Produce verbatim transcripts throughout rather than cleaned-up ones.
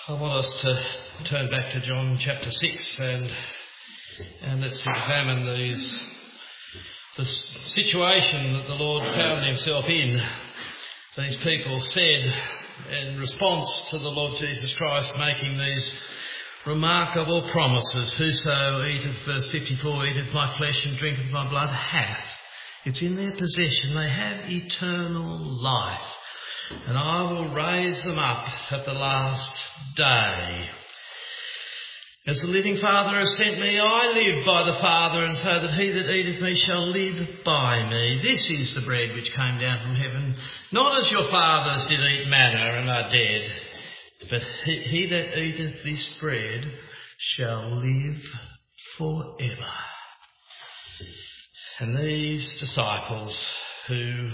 I want us to turn back to John chapter six and and let's examine these the situation that the Lord found himself in. These people said in response to the Lord Jesus Christ making these remarkable promises, "Whoso eateth," verse fifty-four, "eateth my flesh and drinketh my blood hath." It's in their possession. They have eternal life. And I will raise them up at the last day. As the living Father has sent me, I live by the Father, and so that he that eateth me shall live by me. This is the bread which came down from heaven, not as your fathers did eat manna and are dead, but he, he that eateth this bread shall live forever. And these disciples who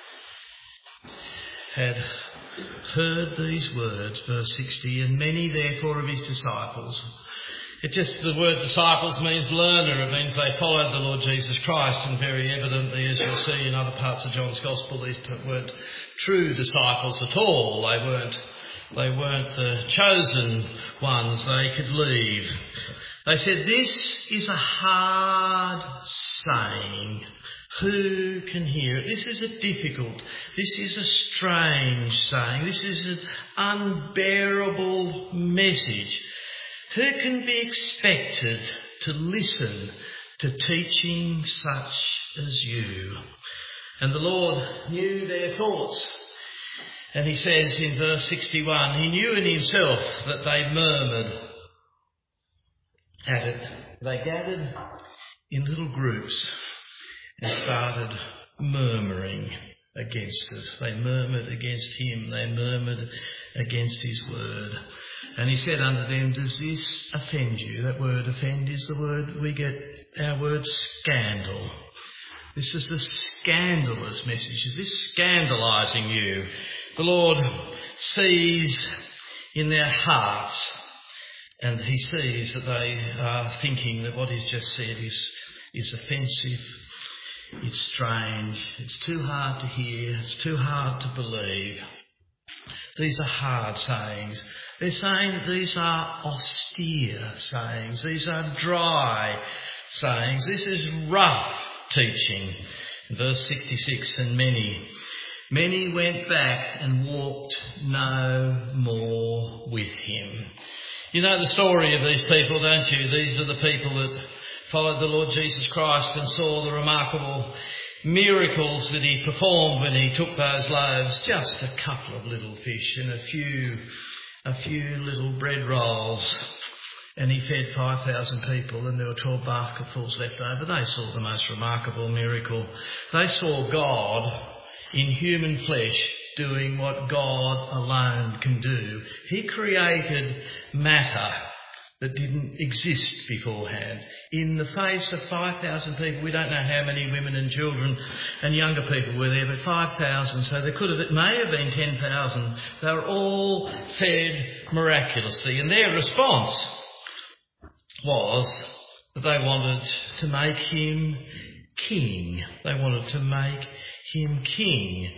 had heard these words, verse sixty, and many therefore of his disciples. It just, the word disciples means learner. It means they followed the Lord Jesus Christ, and very evidently, as you'll see in other parts of John's Gospel, these weren't true disciples at all. They weren't, they weren't the chosen ones. They could leave. They said, "This is a hard saying. Who can hear it?" This is a difficult, this is a strange saying. This is an unbearable message. Who can be expected to listen to teaching such as you? And the Lord knew their thoughts. And he says in verse sixty-one, he knew in himself that they murmured at it. They gathered in little groups and started murmuring against it. They murmured against him. They murmured against his word. And he said unto them, "Does this offend you?" That word offend is the word we get our word scandal. This is a scandalous message. Is this scandalising you? The Lord sees in their hearts, and he sees that they are thinking that what he's just said is, is offensive. It's strange. It's too hard to hear. It's too hard to believe. These are hard sayings. They're saying that these are austere sayings. These are dry sayings. This is rough teaching. Verse sixty-six, and many, many went back and walked no more with him. You know the story of these people, don't you? These are the people that followed the Lord Jesus Christ and saw the remarkable miracles that he performed when he took those loaves, just a couple of little fish and a few, a few little bread rolls, and he fed five thousand people, and there were twelve basketfuls left over. They saw the most remarkable miracle. They saw God in human flesh doing what God alone can do. He created matter that didn't exist beforehand. In the face of five thousand people, we don't know how many women and children and younger people were there, but five thousand, so there could have, it may have been ten thousand. They were all fed miraculously, and their response was that they wanted to make him king. They wanted to make him king.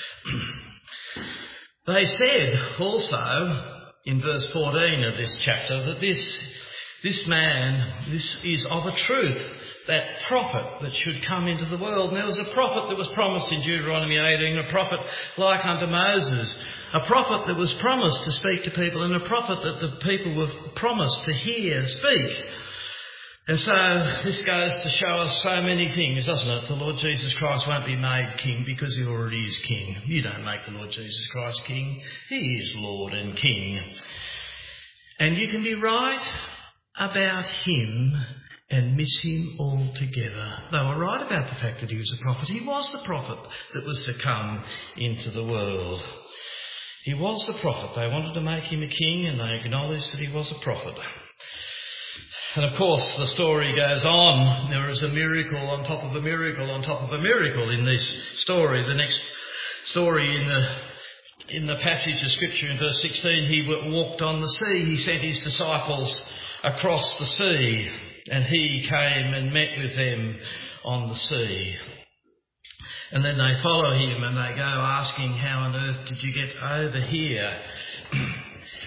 They said also, in verse fourteen of this chapter, that this, this man, this is of a truth, that prophet that should come into the world. And there was a prophet that was promised in Deuteronomy eighteen, a prophet like unto Moses, a prophet that was promised to speak to people, and a prophet that the people were promised to hear speak. And so this goes to show us so many things, doesn't it? The Lord Jesus Christ won't be made king because he already is king. You don't make the Lord Jesus Christ king. He is Lord and King. And you can be right about him and miss him altogether. They were right about the fact that he was a prophet. He was the prophet that was to come into the world. He was the prophet. They wanted to make him a king, and they acknowledged that he was a prophet. And of course the story goes on. There is a miracle on top of a miracle on top of a miracle in this story. The next story in the in the passage of Scripture in verse sixteen, he walked on the sea. He sent his disciples across the sea, and he came and met with them on the sea. And then they follow him and they go asking, "How on earth did you get over here?"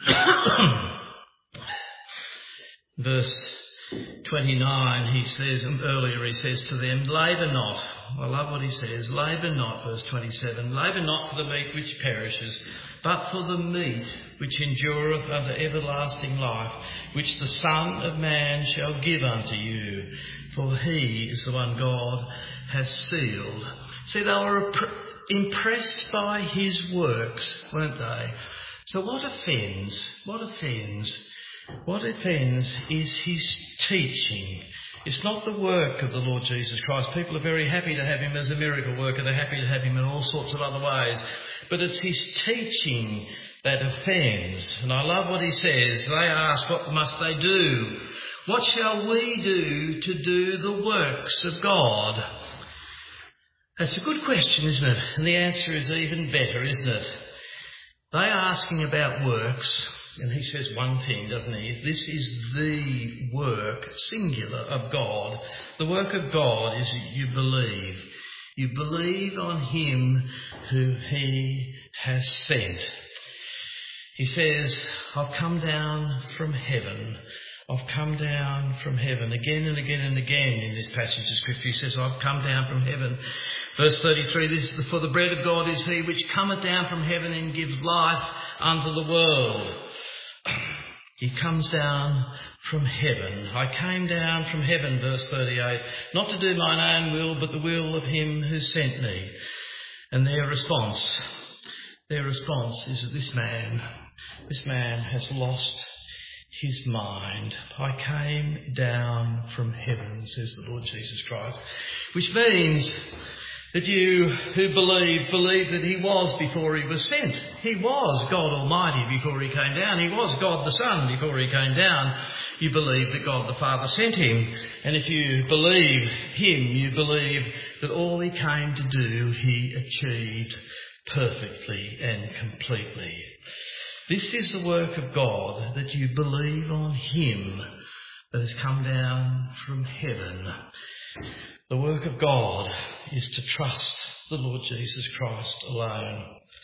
Verse twenty-nine, he says, and earlier he says to them, labour not. I love what he says. Labour not, verse twenty-seven. Labour not for the meat which perishes, but for the meat which endureth unto everlasting life, which the Son of Man shall give unto you. For he is the one God has sealed. See, they were impressed by his works, weren't they? So what offends? What offends? What offends is his teaching. It's not the work of the Lord Jesus Christ. People are very happy to have him as a miracle worker. They're happy to have him in all sorts of other ways. But it's his teaching that offends. And I love what he says. They ask, what must they do? What shall we do to do the works of God? That's a good question, isn't it? And the answer is even better, isn't it? They're asking about works. And he says one thing, doesn't he? This is the work, singular, of God. The work of God is that you believe. You believe on him who he has sent. He says, I've come down from heaven. I've come down from heaven. Again and again and again in this passage of Scripture, he says, I've come down from heaven. Verse thirty-three, this is the, for the bread of God is he which cometh down from heaven and gives life unto the world. He comes down from heaven. I came down from heaven, verse thirty-eight, not to do mine own will, but the will of him who sent me. And their response, their response is that this man, this man has lost his mind. I came down from heaven, says the Lord Jesus Christ, which means that you who believe, believe that he was before he was sent. He was God Almighty before he came down. He was God the Son before he came down. You believe that God the Father sent him. And if you believe him, you believe that all he came to do, he achieved perfectly and completely. This is the work of God, that you believe on him that has come down from heaven. The work of God is to trust the Lord Jesus Christ alone.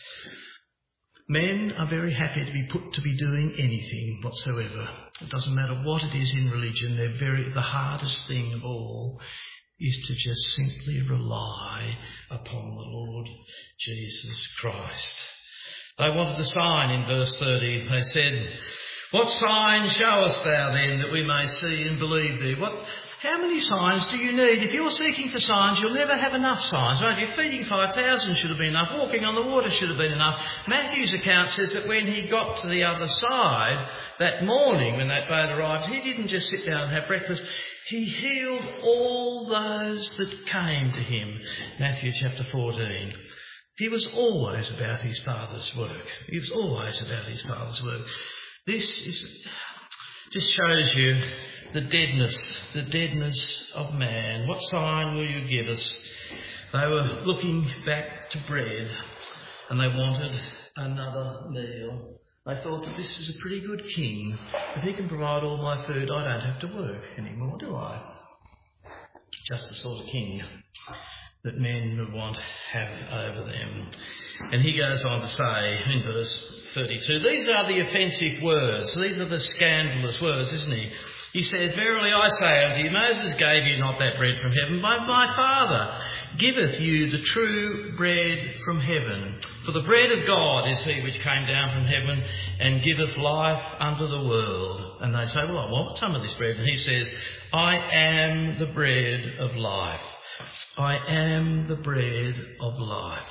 Men are very happy to be put to be doing anything whatsoever. It doesn't matter what it is in religion. They're very, the hardest thing of all is to just simply rely upon the Lord Jesus Christ. They wanted a sign in verse thirty. They said, what sign showest thou then that we may see and believe thee? What, how many signs do you need? If you're seeking for signs, you'll never have enough signs, won't you? Feeding five thousand should have been enough. Walking on the water should have been enough. Matthew's account says that when he got to the other side that morning when that boat arrived, he didn't just sit down and have breakfast. He healed all those that came to him. Matthew chapter fourteen. He was always about his Father's work. He was always about his Father's work. This is just shows you the deadness, the deadness of man. What sign will you give us? They were looking back to bread and they wanted another meal. They thought that this is a pretty good king. If he can provide all my food, I don't have to work anymore, do I? Just the sort of king that men would want to have over them. And he goes on to say in verse thirty-two, these are the offensive words. These are the scandalous words, isn't he? He says, verily I say unto you, Moses gave you not that bread from heaven, but my Father giveth you the true bread from heaven. For the bread of God is he which came down from heaven and giveth life unto the world. And they say, well, I want some of this bread. And he says, I am the bread of life. I am the bread of life.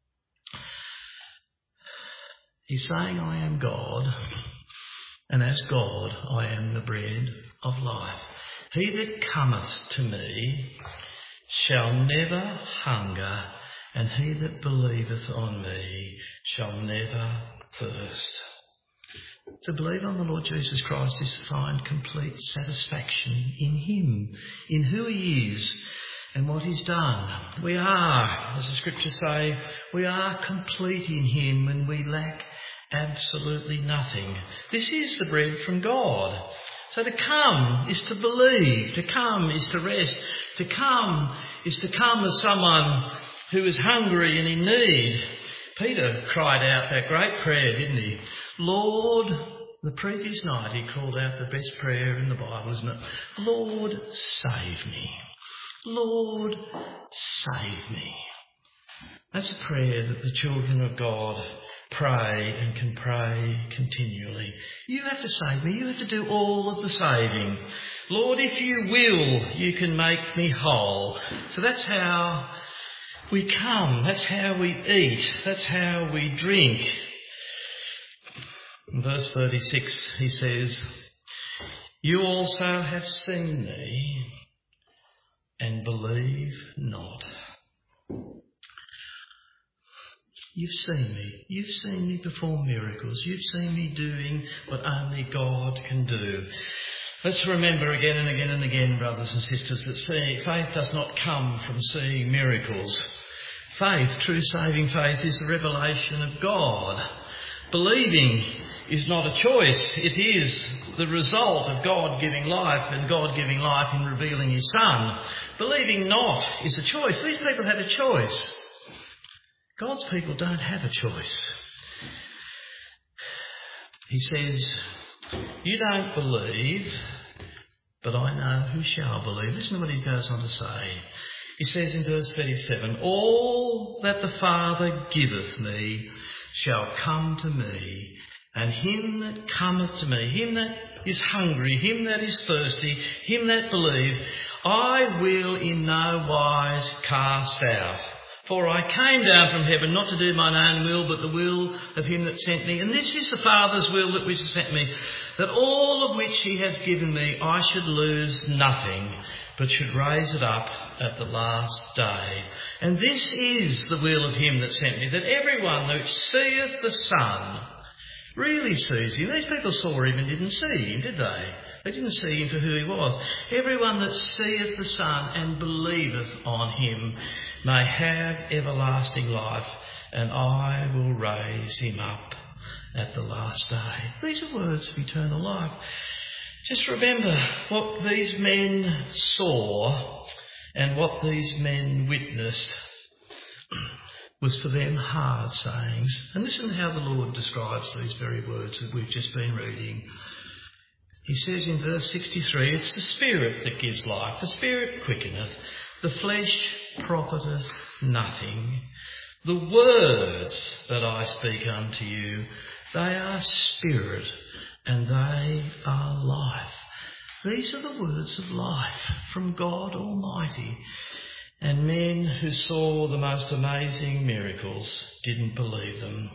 He's saying, I am God, and as God, I am the bread of life. He that cometh to me shall never hunger, and he that believeth on me shall never thirst. To believe on the Lord Jesus Christ is to find complete satisfaction in him, in who he is, and what he's done. We are, as the scriptures say, we are complete in him and we lack absolutely nothing. This is the bread from God. So to come is to believe. To come is to rest. To come is to come as someone who is hungry and in need. Peter cried out that great prayer, didn't he? Lord, the previous night he called out the best prayer in the Bible, isn't it? Lord, save me. Lord, save me. That's a prayer that the children of God pray and can pray continually. You have to save me. You have to do all of the saving. Lord, if you will, you can make me whole. So that's how we come. That's how we eat. That's how we drink. In verse thirty-six, he says, you also have seen me and believe not. You've seen me. You've seen me perform miracles. You've seen me doing what only God can do. Let's remember again and again and again, brothers and sisters, that see, faith does not come from seeing miracles. Faith, true saving faith, is the revelation of God. Believing is not a choice. It is the result of God giving life and God giving life in revealing his Son. Believing not is a choice. These people had a choice. God's people don't have a choice. He says, you don't believe, but I know who shall believe. Listen to what he goes on to say. He says in verse thirty-seven, all that the Father giveth me shall come to me, and him that cometh to me, him that is hungry, him that is thirsty, him that believe, I will in no wise cast out. For I came down from heaven not to do mine own will, but the will of him that sent me. And this is the Father's will that which has sent me, that all of which he has given me I should lose nothing, but should raise it up at the last day. And this is the will of him that sent me, that everyone that seeth the Son really sees him. These people saw him and didn't see him, did they? They didn't see him for who he was. Everyone that seeth the Son and believeth on him may have everlasting life, and I will raise him up at the last day. These are words of eternal life. Just remember what these men saw and what these men witnessed was for them hard sayings. And listen to how the Lord describes these very words that we've just been reading. He says in verse sixty-three, it's the Spirit that gives life. The Spirit quickeneth. The flesh profiteth nothing. The words that I speak unto you, they are spirit and they are life. These are the words of life from God Almighty. And men who saw the most amazing miracles didn't believe them.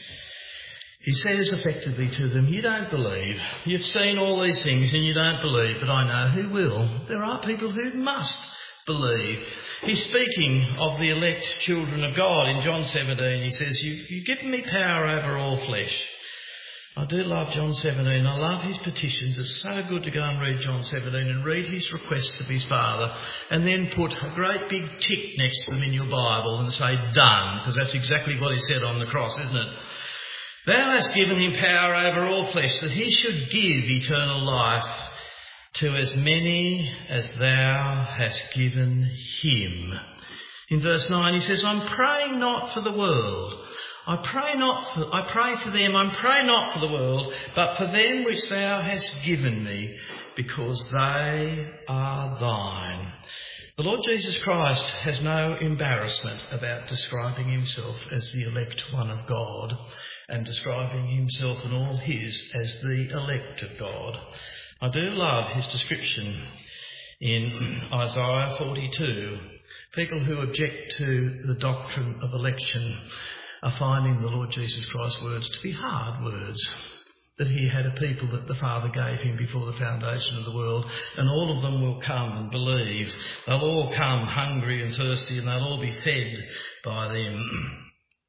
He says effectively to them, you don't believe. You've seen all these things and you don't believe, but I know who will. There are people who must believe. He's speaking of the elect children of God. In John seventeen, he says, you, you've given me power over all flesh. I do love John seventeen. I love his petitions. It's so good to go and read John seventeen and read his requests of his Father and then put a great big tick next to them in your Bible and say, done, because that's exactly what he said on the cross, isn't it? Thou hast given him power over all flesh, that he should give eternal life to as many as thou hast given him. In verse nine he says, I'm praying not for the world. I pray not for, I pray for them, I pray not for the world, but for them which thou hast given me, because they are thine. The Lord Jesus Christ has no embarrassment about describing himself as the elect one of God and describing himself and all his as the elect of God. I do love his description in Isaiah forty-two. People who object to the doctrine of election are finding the Lord Jesus Christ's words to be hard words. That he had a people that the Father gave him before the foundation of the world, and all of them will come and believe. They'll all come hungry and thirsty, and they'll all be fed by them.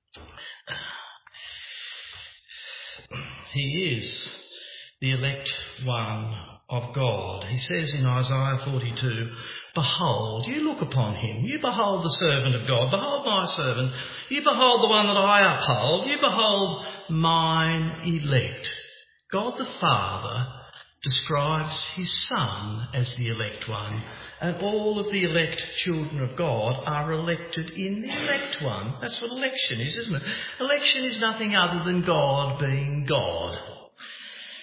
He is the elect one of God. He says in Isaiah forty-two, behold, you look upon him. You behold the servant of God. Behold my servant. You behold the one that I uphold. You behold mine elect. God the Father describes his Son as the elect one, and all of the elect children of God are elected in the elect one. That's what election is, isn't it? Election is nothing other than God being God.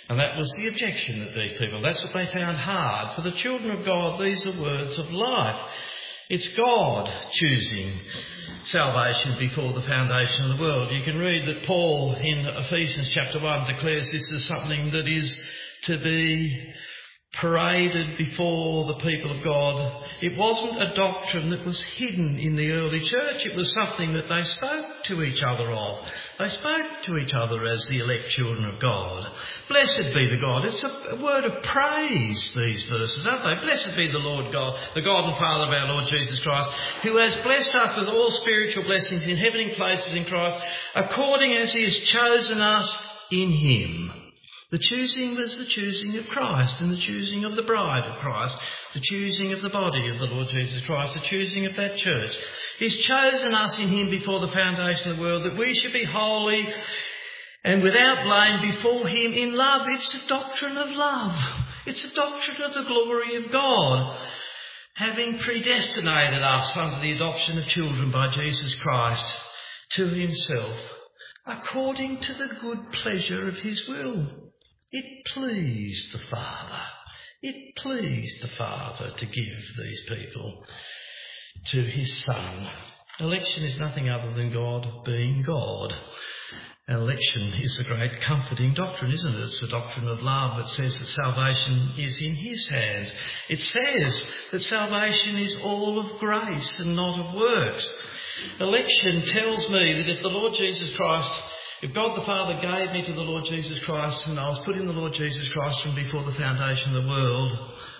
And that was the objection that these people, that's what they found hard. For the children of God, these are words of life. It's God choosing salvation before the foundation of the world. You can read that Paul in Ephesians chapter one declares this is something that is to be paraded before the people of God. It wasn't a doctrine that was hidden in the early church. It was something that they spoke to each other of. They spoke to each other as the elect children of God. Blessed be the God. It's a word of praise, these verses, aren't they? Blessed be the Lord God, the God and Father of our Lord Jesus Christ, who has blessed us with all spiritual blessings in heavenly places in Christ, according as he has chosen us in him. The choosing was the choosing of Christ and the choosing of the bride of Christ, the choosing of the body of the Lord Jesus Christ, the choosing of that church. He's chosen us in him before the foundation of the world, that we should be holy and without blame before him in love. It's a doctrine of love. It's a doctrine of the glory of God, having predestinated us unto the adoption of children by Jesus Christ to himself, according to the good pleasure of his will. It pleased the Father. It pleased the Father to give these people to his Son. Election is nothing other than God being God. Election is the great comforting doctrine, isn't it? It's the doctrine of love. It says that salvation is in his hands. It says that salvation is all of grace and not of works. Election tells me that if the Lord Jesus Christ If God the Father gave me to the Lord Jesus Christ and I was put in the Lord Jesus Christ from before the foundation of the world,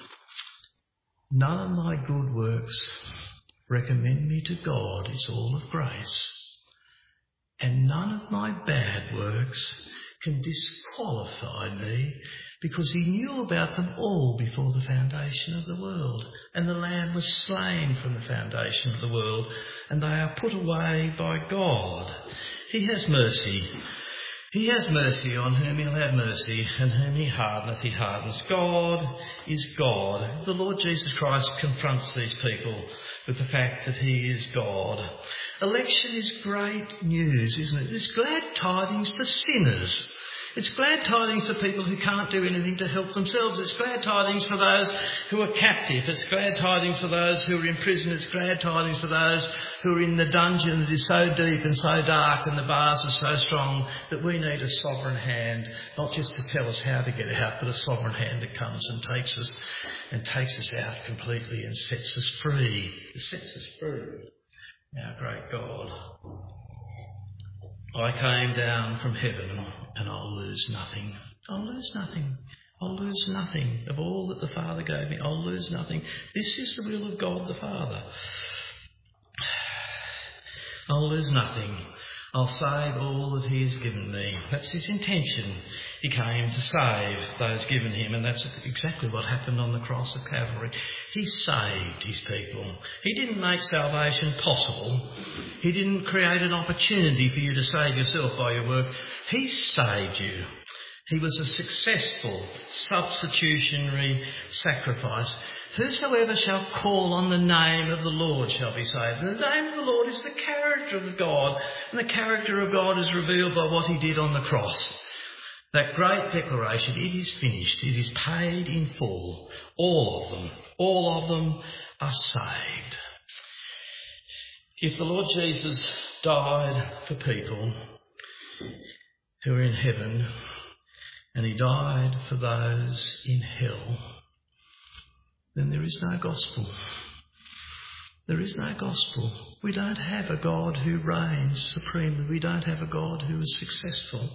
none of my good works recommend me to God. It's all of grace. And none of my bad works can disqualify me, because he knew about them all before the foundation of the world. And the Lamb was slain from the foundation of the world, and they are put away by God. He has mercy. He has mercy on whom he'll have mercy, and whom he hardeneth, he hardens. God is God. The Lord Jesus Christ confronts these people with the fact that he is God. Election is great news, isn't it? It's glad tidings for sinners. It's glad tidings for people who can't do anything to help themselves. It's glad tidings for those who are captive. It's glad tidings for those who are in prison. It's glad tidings for those who are in the dungeon that is so deep and so dark and the bars are so strong that we need a sovereign hand, not just to tell us how to get out, but a sovereign hand that comes and takes us and takes us out completely and sets us free. It sets us free. Our great God. I came down from heaven and I'll lose nothing. I'll lose nothing. I'll lose nothing of all that the Father gave me. I'll lose nothing. This is the will of God the Father. I'll lose nothing. I'll save all that he has given me. That's his intention. He came to save those given him, and that's exactly what happened on the cross of Calvary. He saved his people. He didn't make salvation possible. He didn't create an opportunity for you to save yourself by your work. He saved you. He was a successful substitutionary sacrifice. Whosoever shall call on the name of the Lord shall be saved. And the name of the Lord is the character of God. And the character of God is revealed by what he did on the cross. That great declaration, it is finished. It is paid in full. All of them, all of them are saved. If the Lord Jesus died for people who are in heaven, and he died for those in hell, then there is no gospel. There is no gospel. We don't have a God who reigns supremely. We don't have a God who is successful.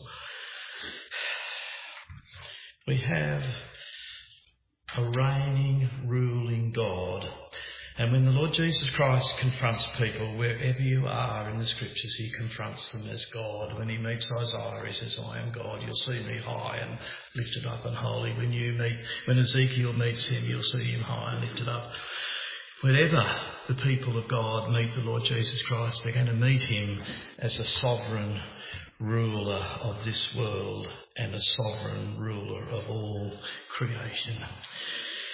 We have a reigning, ruling God. And when the Lord Jesus Christ confronts people, wherever you are in the scriptures, he confronts them as God. When he meets Isaiah, he says, I am God. You'll see me high and lifted up and holy. When you meet, when Ezekiel meets him, you'll see him high and lifted up. Whenever the people of God meet the Lord Jesus Christ, they're going to meet him as a sovereign ruler of this world and a sovereign ruler of all creation.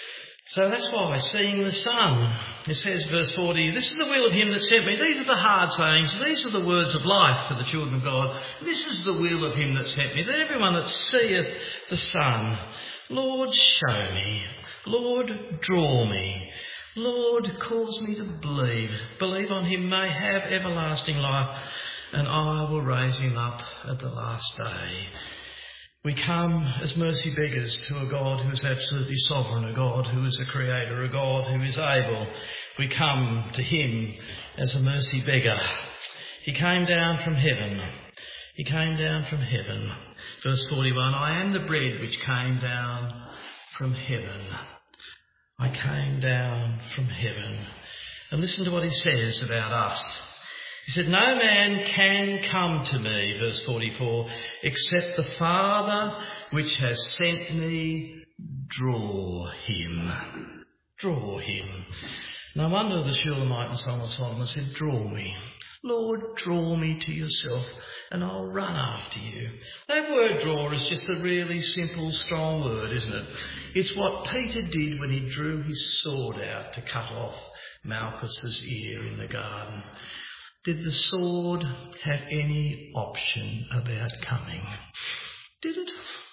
So that's why, seeing the Son, it says, verse forty, this is the will of him that sent me. These are the hard sayings. These are the words of life for the children of God. This is the will of him that sent me, that everyone that seeth the Son, Lord, show me. Lord, draw me. Lord, cause me to believe. Believe on him may have everlasting life, and I will raise him up at the last day. We come as mercy beggars to a God who is absolutely sovereign, a God who is a creator, a God who is able. We come to him as a mercy beggar. He came down from heaven. He came down from heaven. Verse forty-one, I am the bread which came down from heaven. I came down from heaven. And listen to what he says about us. He said, no man can come to me, verse forty-four, except the Father which has sent me draw him. Draw him. No wonder the Shulamite and Song of Solomon said, draw me. Lord, draw me to yourself and I'll run after you. That word draw is just a really simple, strong word, isn't it? It's what Peter did when he drew his sword out to cut off Malchus's ear in the garden. Did the sword have any option about coming? Did it?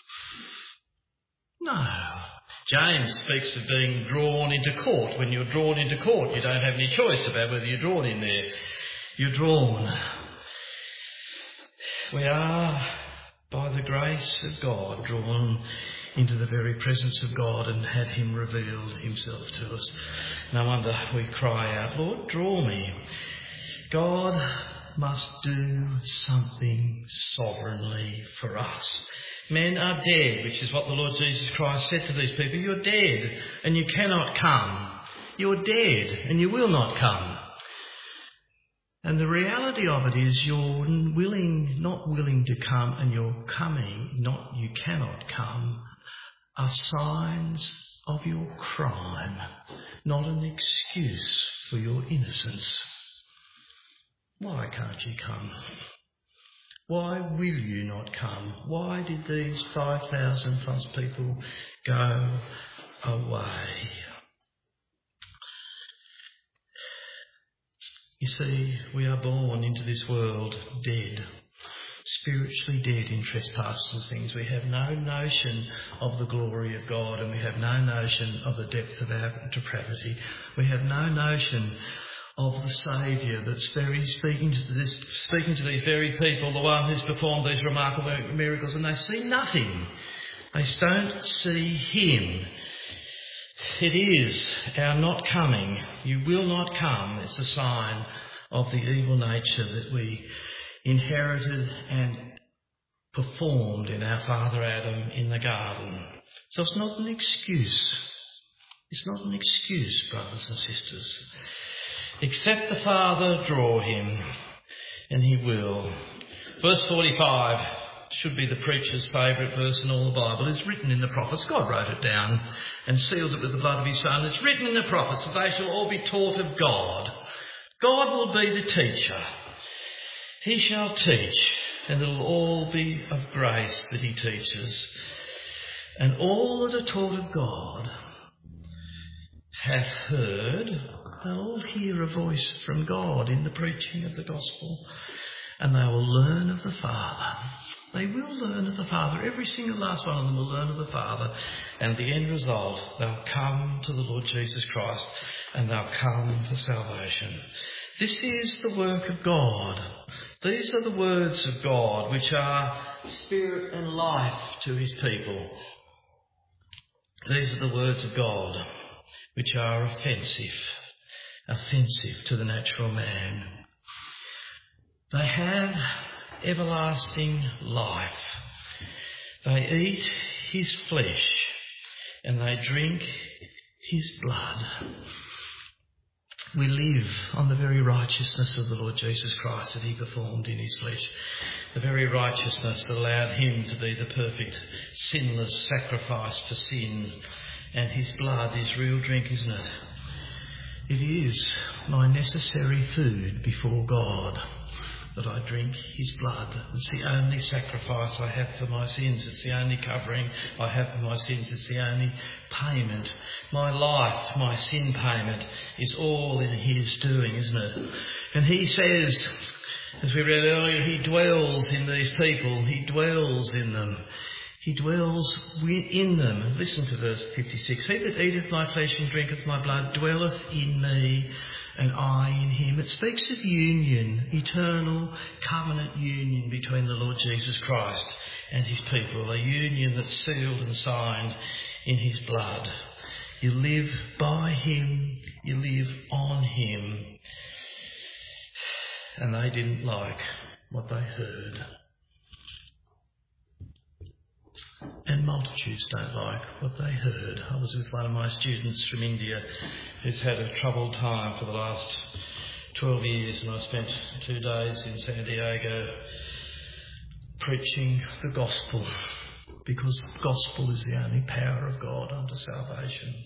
No. James speaks of being drawn into court. When you're drawn into court, you don't have any choice about whether you're drawn in there. You're drawn. We are, by the grace of God, drawn into the very presence of God and had him revealed himself to us. No wonder we cry out, Lord, draw me. God must do something sovereignly for us. Men are dead, which is what the Lord Jesus Christ said to these people. You're dead and you cannot come. You're dead and you will not come. And the reality of it is you're willing, not willing to come, and you're coming, not you cannot come, are signs of your crime, not an excuse for your innocence. Why can't you come? Why will you not come? Why did these five thousand plus people go away? You see, we are born into this world dead, spiritually dead in trespasses and things. We have no notion of the glory of God, and we have no notion of the depth of our depravity. We have no notion of the Saviour that's very speaking to this, speaking to these very people, the one who's performed these remarkable miracles, and they see nothing. They don't see him. It is our not coming. You will not come. It's a sign of the evil nature that we inherited and performed in our father Adam in the garden. So it's not an excuse. It's not an excuse, brothers and sisters. Except the Father draw him, and he will. Verse forty-five should be the preacher's favourite verse in all the Bible. It's written in the prophets. God wrote it down and sealed it with the blood of his Son. It's written in the prophets that they shall all be taught of God. God will be the teacher. He shall teach, and it will all be of grace that he teaches. And all that are taught of God have heard, they'll all hear a voice from God in the preaching of the gospel, and they will learn of the Father. They will learn of the Father. Every single last one of them will learn of the Father. And the end result, they'll come to the Lord Jesus Christ and they'll come for salvation. This is the work of God. These are the words of God which are spirit and life to his people. These are the words of God which are offensive, offensive to the natural man. They have everlasting life. They eat his flesh and they drink his blood. We live on the very righteousness of the Lord Jesus Christ that he performed in his flesh. The very righteousness that allowed him to be the perfect, sinless sacrifice for sin. And his blood is real drink, isn't it? It is my necessary food before God. that I drink his blood. It's the only sacrifice I have for my sins. It's the only covering I have for my sins. It's the only payment. My life, my sin payment, is all in his doing, isn't it? And he says, as we read earlier, he dwells in these people. He dwells in them. He dwells in them. Listen to verse fifty-six. He that eateth my flesh and drinketh my blood dwelleth in me, and I in him. It speaks of union, eternal covenant union between the Lord Jesus Christ and his people, a union that's sealed and signed in his blood. You live by him, you live on him. And they didn't like what they heard. And multitudes don't like what they heard. I was with one of my students from India who's had a troubled time for the last twelve years, and I spent two days in San Diego preaching the gospel, because the gospel is the only power of God unto salvation.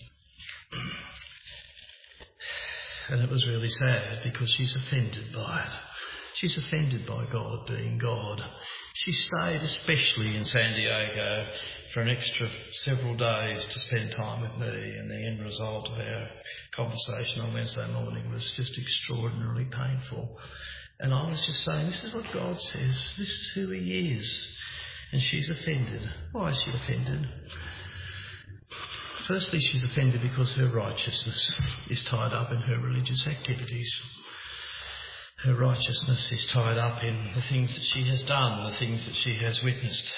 And it was really sad because she's offended by it. She's offended by God being God. She stayed especially in San Diego for an extra several days to spend time with me, and the end result of our conversation on Wednesday morning was just extraordinarily painful. And I was just saying, this is what God says, this is who he is. And she's offended. Why is she offended? Firstly, she's offended because her righteousness is tied up in her religious activities. Her righteousness is tied up in the things that she has done, the things that she has witnessed.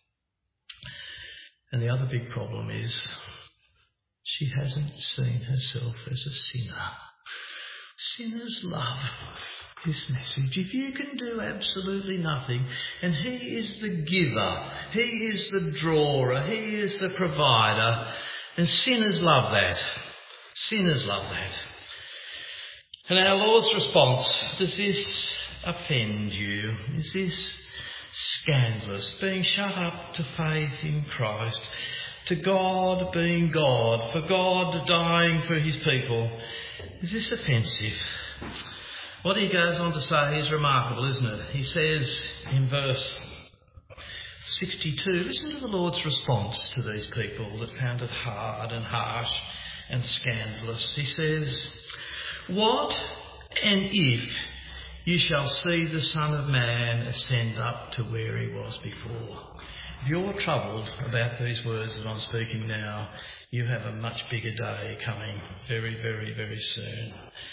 And the other big problem is she hasn't seen herself as a sinner. Sinners love this message. If you can do absolutely nothing, and he is the giver, he is the drawer, he is the provider, and sinners love that. Sinners love that. And our Lord's response, does this offend you? Is this scandalous? Being shut up to faith in Christ, to God being God, for God dying for his people. Is this offensive? What he goes on to say is remarkable, isn't it? He says in verse sixty-two, listen to the Lord's response to these people that found it hard and harsh and scandalous. He says, what and if you shall see the Son of Man ascend up to where he was before? If you're troubled about these words that I'm speaking now, you have a much bigger day coming very, very, very soon.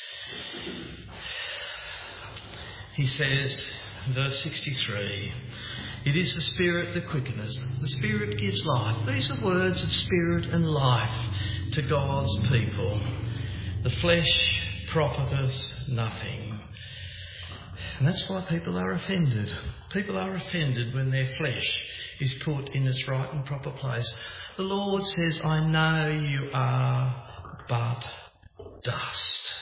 He says, verse sixty-three, it is the Spirit that quickeneth, the Spirit gives life. These are words of spirit and life to God's people. The flesh profiteth nothing. And that's why people are offended. People are offended when their flesh is put in its right and proper place. The Lord says, I know you are but dust.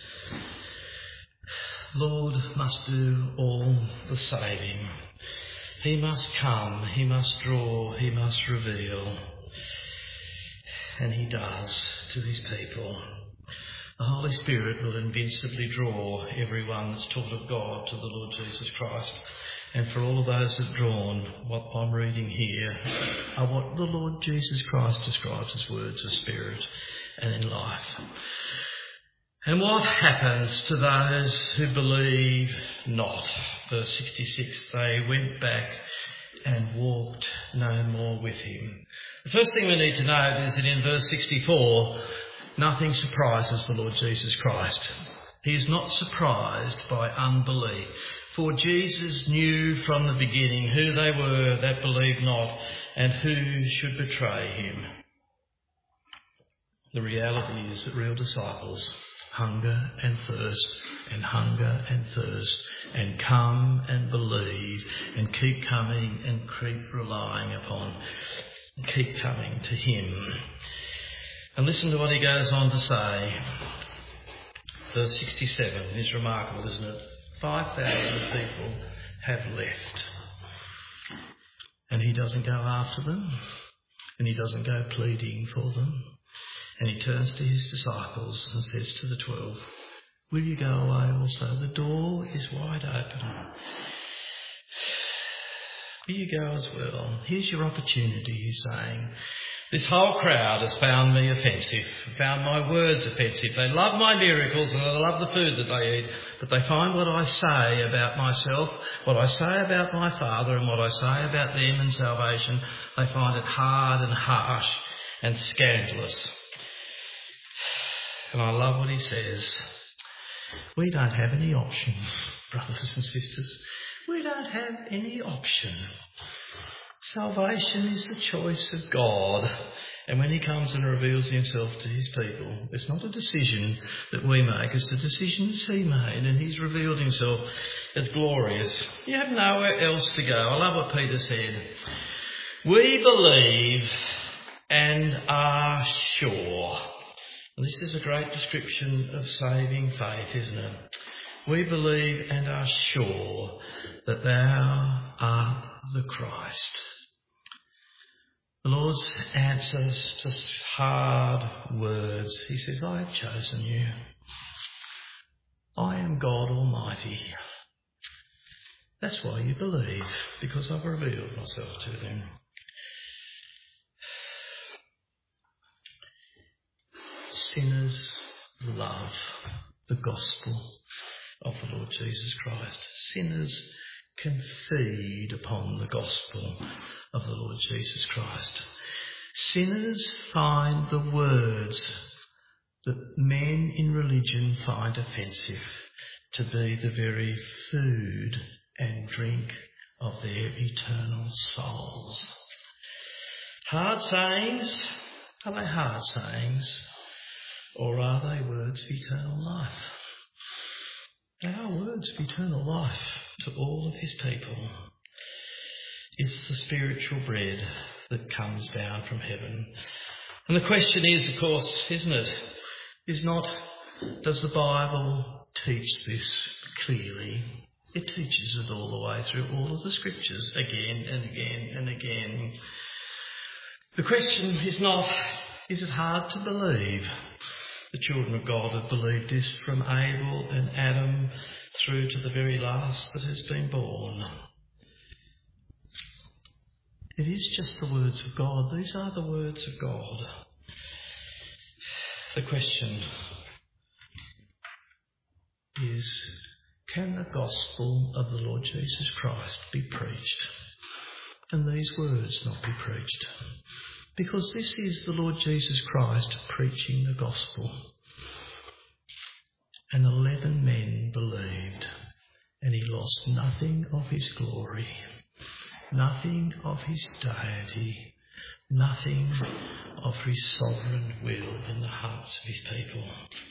Lord must do all the saving. He must come, he must draw, he must reveal. And he does to his people. The Holy Spirit will invincibly draw everyone that's taught of God to the Lord Jesus Christ. And for all of those that are drawn, what I'm reading here are what the Lord Jesus Christ describes as words of spirit and in life. And what happens to those who believe not? Verse sixty-six, they went back and walked no more with him. The first thing we need to note is that in verse sixty-four, nothing surprises the Lord Jesus Christ. He is not surprised by unbelief. For Jesus knew from the beginning who they were that believed not and who should betray him. The reality is that real disciples hunger and thirst and hunger and thirst and come and believe and keep coming and keep relying upon and keep coming to him. And listen to what he goes on to say. Verse sixty-seven is remarkable, isn't it? five thousand people have left. And he doesn't go after them. And he doesn't go pleading for them. And he turns to his disciples and says to the twelve, will you go away also? The door is wide open. Will you go as well? Here's your opportunity, he's saying. This whole crowd has found me offensive, found my words offensive. They love my miracles and they love the food that they eat, but they find what I say about myself, what I say about my Father and what I say about them and salvation, they find it hard and harsh and scandalous. And I love what he says. We don't have any option, brothers and sisters. We don't have any option. Salvation is the choice of God. And when he comes and reveals himself to his people, it's not a decision that we make, it's a decision that he made, and he's revealed himself as glorious. You have nowhere else to go. I love what Peter said. We believe and are sure. And this is a great description of saving faith, isn't it? We believe and are sure that thou art the Christ. The Lord's answers to hard words. He says, I have chosen you. I am God Almighty. That's why you believe, because I've revealed myself to them. Sinners love the gospel of the Lord Jesus Christ. Sinners can feed upon the gospel of the Lord Jesus Christ. Sinners find the words that men in religion find offensive to be the very food and drink of their eternal souls. Hard sayings, are they hard sayings? Or are they words of eternal life? They are words of eternal life to all of his people. It's the spiritual bread that comes down from heaven. And the question is, of course, isn't it, is not, does the Bible teach this clearly? It teaches it all the way through all of the scriptures, again and again and again. The question is not, is it hard to believe? The children of God have believed this from Abel and Adam through to the very last that has been born. It is just the words of God. These are the words of God. The question is, can the gospel of the Lord Jesus Christ be preached and these words not be preached? Because this is the Lord Jesus Christ preaching the gospel. And eleven men believed, and he lost nothing of his glory, nothing of his deity, nothing of his sovereign will in the hearts of his people.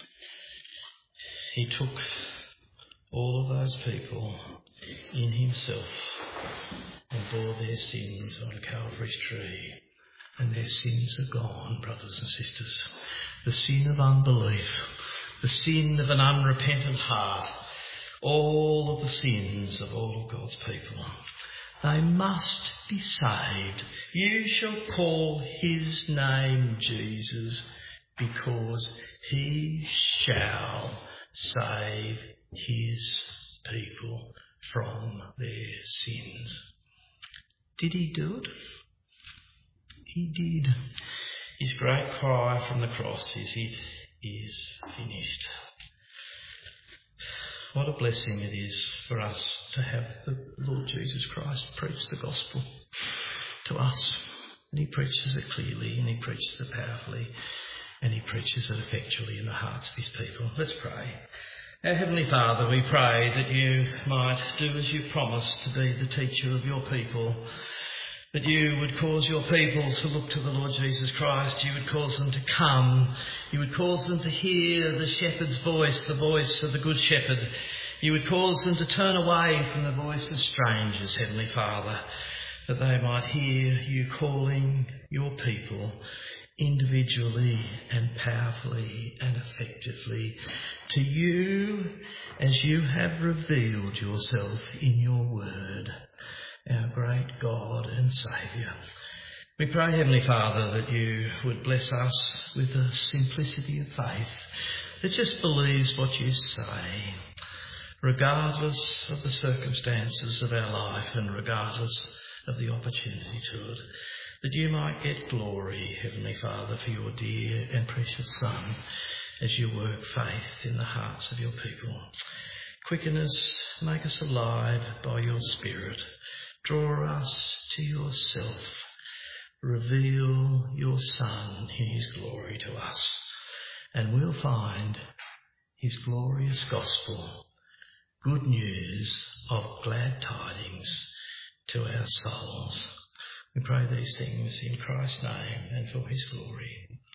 He took all of those people in himself and bore their sins on Calvary's tree. And their sins are gone, brothers and sisters. The sin of unbelief, the sin of an unrepentant heart, all of the sins of all of God's people. They must be saved. You shall call his name Jesus, because he shall save his people from their sins. Did he do it? He did. His great cry from the cross is, it is finished. What a blessing it is for us to have the Lord Jesus Christ preach the gospel to us. And he preaches it clearly, and he preaches it powerfully, and he preaches it effectually in the hearts of his people. Let's pray. Our Heavenly Father, we pray that you might do as you promised to be the teacher of your people. That you would cause your people to look to the Lord Jesus Christ. You would cause them to come. You would cause them to hear the shepherd's voice, the voice of the good shepherd. You would cause them to turn away from the voice of strangers, Heavenly Father, that they might hear you calling your people individually and powerfully and effectively to you as you have revealed yourself in your word, our great God and Saviour. We pray, Heavenly Father, that you would bless us with the simplicity of faith, that just believes what you say, regardless of the circumstances of our life and regardless of the opportunity to it, that you might get glory, Heavenly Father, for your dear and precious Son, as you work faith in the hearts of your people. Quicken us, make us alive by your Spirit. Draw us to yourself. Reveal your Son in his glory to us, and we'll find his glorious gospel, good news of glad tidings to our souls. We pray these things in Christ's name and for his glory.